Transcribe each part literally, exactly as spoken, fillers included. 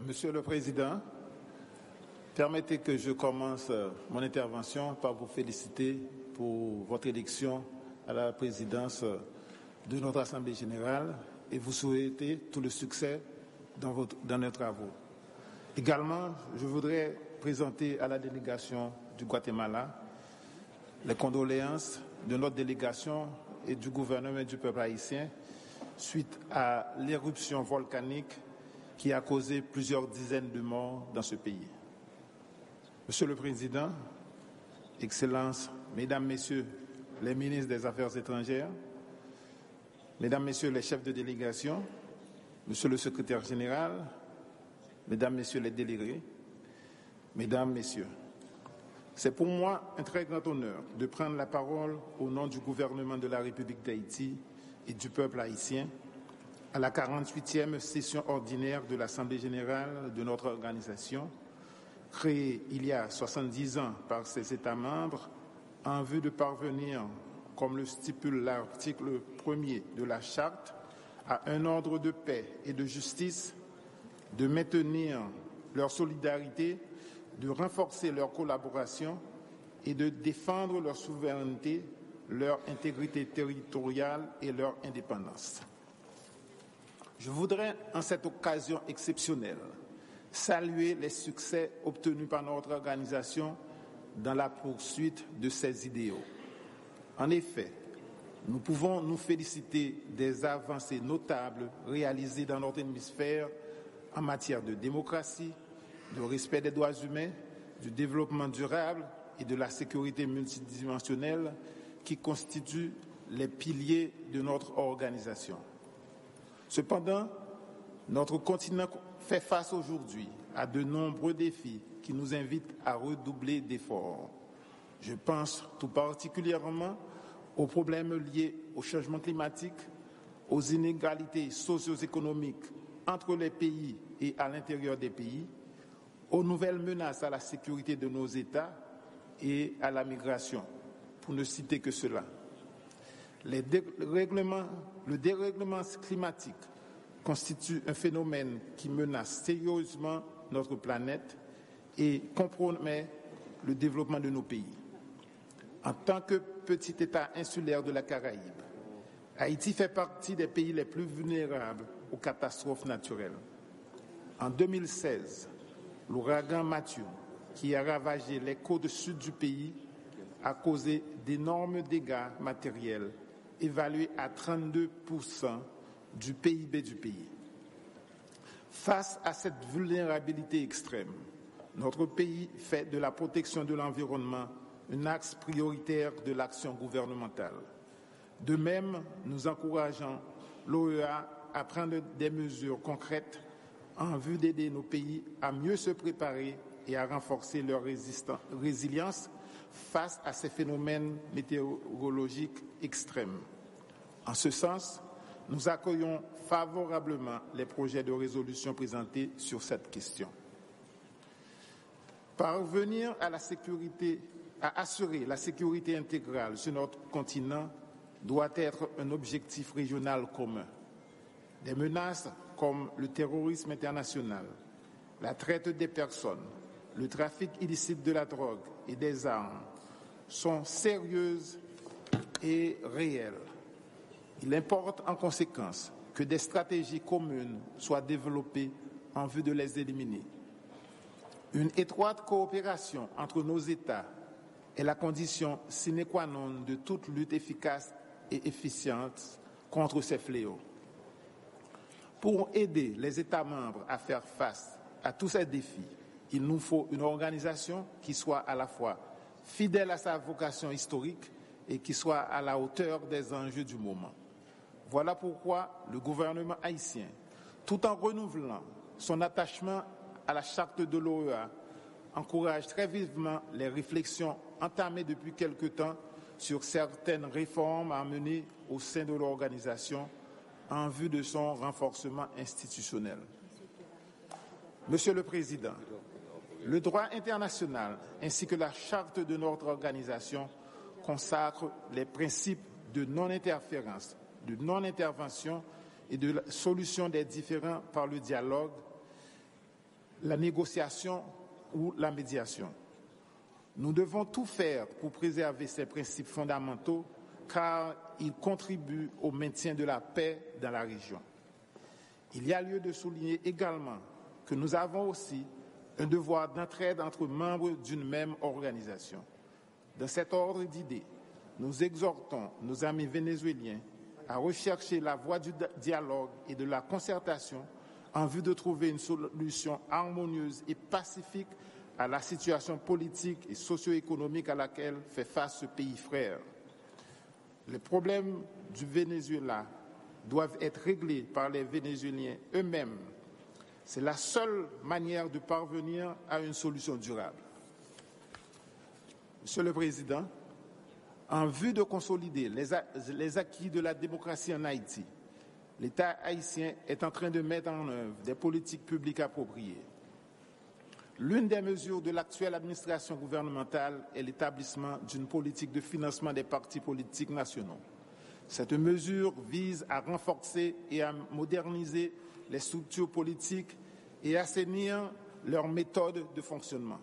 Monsieur le Président, permettez que je commence mon intervention par vous féliciter pour votre élection à la présidence de notre Assemblée générale et vous souhaiter tout le succès dans, votre, dans nos travaux. Également, je voudrais présenter à la délégation du Guatemala les condoléances de notre délégation et du gouvernement et du peuple haïtien suite à l'éruption volcanique qui a causé plusieurs dizaines de morts dans ce pays. Monsieur le Président, Excellences, Mesdames, Messieurs les ministres des Affaires étrangères, Mesdames, Messieurs les chefs de délégation, Monsieur le Secrétaire général, Mesdames, Messieurs les délégués, Mesdames, Messieurs, c'est pour moi un très grand honneur de prendre la parole au nom du gouvernement de la République d'Haïti et du peuple haïtien à la quarante-huitième session ordinaire de l'Assemblée générale de notre organisation, créée il y a soixante-dix ans par ses États membres en vue de parvenir, comme le stipule l'article premier de la Charte, à un ordre de paix et de justice, de maintenir leur solidarité, de renforcer leur collaboration et de défendre leur souveraineté, leur intégrité territoriale et leur indépendance. Je voudrais, en cette occasion exceptionnelle, saluer les succès obtenus par notre organisation dans la poursuite de ces idéaux. En effet, nous pouvons nous féliciter des avancées notables réalisées dans notre hémisphère en matière de démocratie, de respect des droits humains, du développement durable et de la sécurité multidimensionnelle qui constituent les piliers de notre organisation. Cependant, notre continent fait face aujourd'hui à de nombreux défis qui nous invitent à redoubler d'efforts. Je pense tout particulièrement aux problèmes liés au changement climatique, aux inégalités socio-économiques entre les pays et à l'intérieur des pays, aux nouvelles menaces à la sécurité de nos États et à la migration, pour ne citer que cela. Les dérèglements, le dérèglement climatique constitue un phénomène qui menace sérieusement notre planète et compromet le développement de nos pays. En tant que petit État insulaire de la Caraïbe, Haïti fait partie des pays les plus vulnérables aux catastrophes naturelles. En deux mille seize, l'ouragan Matthew, qui a ravagé les côtes sud du pays, a causé d'énormes dégâts matériels évalués à trente-deux pour cent du P I B du pays. Face à cette vulnérabilité extrême, notre pays fait de la protection de l'environnement un axe prioritaire de l'action gouvernementale. De même, nous encourageons l'O E A à prendre des mesures concrètes en vue d'aider nos pays à mieux se préparer et à renforcer leur résilience face à ces phénomènes météorologiques extrêmes. En ce sens, nous accueillons favorablement les projets de résolution présentés sur cette question. Parvenir à la sécurité, à assurer la sécurité intégrale sur notre continent doit être un objectif régional commun. Des menaces comme le terrorisme international, la traite des personnes, le trafic illicite de la drogue et des armes sont sérieuses et réelles. Il importe en conséquence que des stratégies communes soient développées en vue de les éliminer. Une étroite coopération entre nos États est la condition sine qua non de toute lutte efficace et efficiente contre ces fléaux. Pour aider les États membres à faire face à tous ces défis, il nous faut une organisation qui soit à la fois fidèle à sa vocation historique et qui soit à la hauteur des enjeux du moment. Voilà pourquoi le gouvernement haïtien, tout en renouvelant son attachement à la charte de l'O E A, encourage très vivement les réflexions entamées depuis quelque temps sur certaines réformes à mener au sein de l'organisation en vue de son renforcement institutionnel. Monsieur le Président, le droit international ainsi que la charte de notre organisation consacrent les principes de non-interférence, de non-intervention et de la solution des différends par le dialogue la négociation ou la médiation. Nous devons tout faire pour préserver ces principes fondamentaux car ils contribuent au maintien de la paix dans la région. Il y a lieu de souligner également que nous avons aussi un devoir d'entraide entre membres d'une même organisation. Dans cet ordre d'idées, nous exhortons nos amis vénézuéliens à rechercher la voie du dialogue et de la concertation en vue de trouver une solution harmonieuse et pacifique à la situation politique et socio-économique à laquelle fait face ce pays frère. Les problèmes du Venezuela doivent être réglés par les Vénézuéliens eux-mêmes. C'est la seule manière de parvenir à une solution durable. Monsieur le Président, en vue de consolider les acquis de la démocratie en Haïti, l'État haïtien est en train de mettre en œuvre des politiques publiques appropriées. L'une des mesures de l'actuelle administration gouvernementale est l'établissement d'une politique de financement des partis politiques nationaux. Cette mesure vise à renforcer et à moderniser les structures politiques et assainir leurs méthodes de fonctionnement.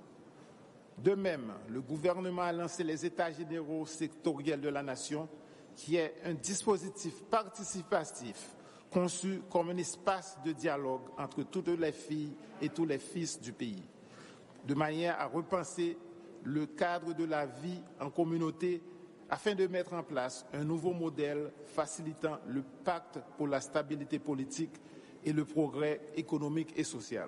De même, le gouvernement a lancé les États généraux sectoriels de la nation, qui est un dispositif participatif conçu comme un espace de dialogue entre toutes les filles et tous les fils du pays, de manière à repenser le cadre de la vie en communauté afin de mettre en place un nouveau modèle facilitant le pacte pour la stabilité politique et le progrès économique et social.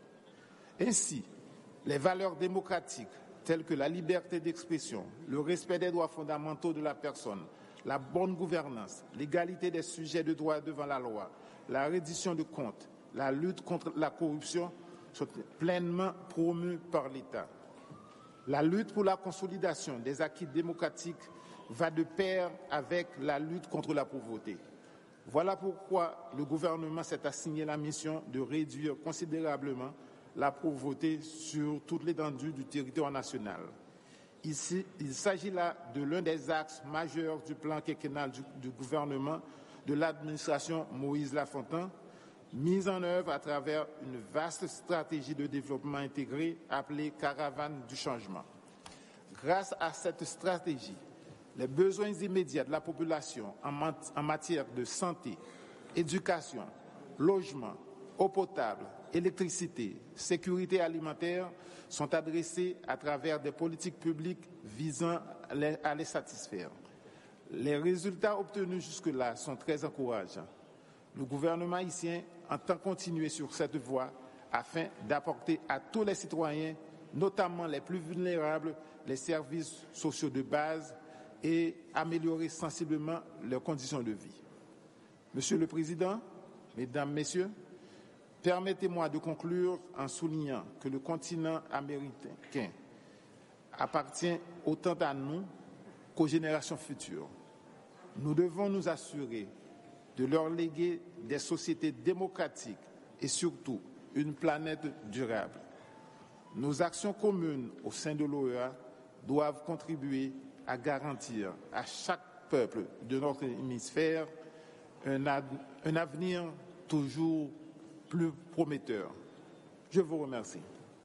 Ainsi, les valeurs démocratiques telles que la liberté d'expression, le respect des droits fondamentaux de la personne, la bonne gouvernance, l'égalité des sujets de droit devant la loi, la reddition de comptes, la lutte contre la corruption sont pleinement promues par l'État. La lutte pour la consolidation des acquis démocratiques va de pair avec la lutte contre la pauvreté. Voilà pourquoi le gouvernement s'est assigné la mission de réduire considérablement la pauvreté sur toute l'étendue du territoire national. Ici, il s'agit là de l'un des axes majeurs du plan quinquennal du, du gouvernement de l'administration Moïse Lafontaine, mise en œuvre à travers une vaste stratégie de développement intégré appelée Caravane du changement. Grâce à cette stratégie, les besoins immédiats de la population en, mat- en matière de santé, éducation, logement, eau potable, électricité, sécurité alimentaire sont adressés à travers des politiques publiques visant à les satisfaire. Les résultats obtenus jusque-là sont très encourageants. Le gouvernement haïtien entend continuer sur cette voie afin d'apporter à tous les citoyens, notamment les plus vulnérables, les services sociaux de base et améliorer sensiblement leurs conditions de vie. Monsieur le Président, Mesdames, Messieurs, permettez-moi de conclure en soulignant que le continent américain appartient autant à nous qu'aux générations futures. Nous devons nous assurer de leur léguer des sociétés démocratiques et surtout une planète durable. Nos actions communes au sein de l'O E A doivent contribuer à garantir à chaque peuple de notre hémisphère un, ad- un avenir toujours plus prometteur. Je vous remercie.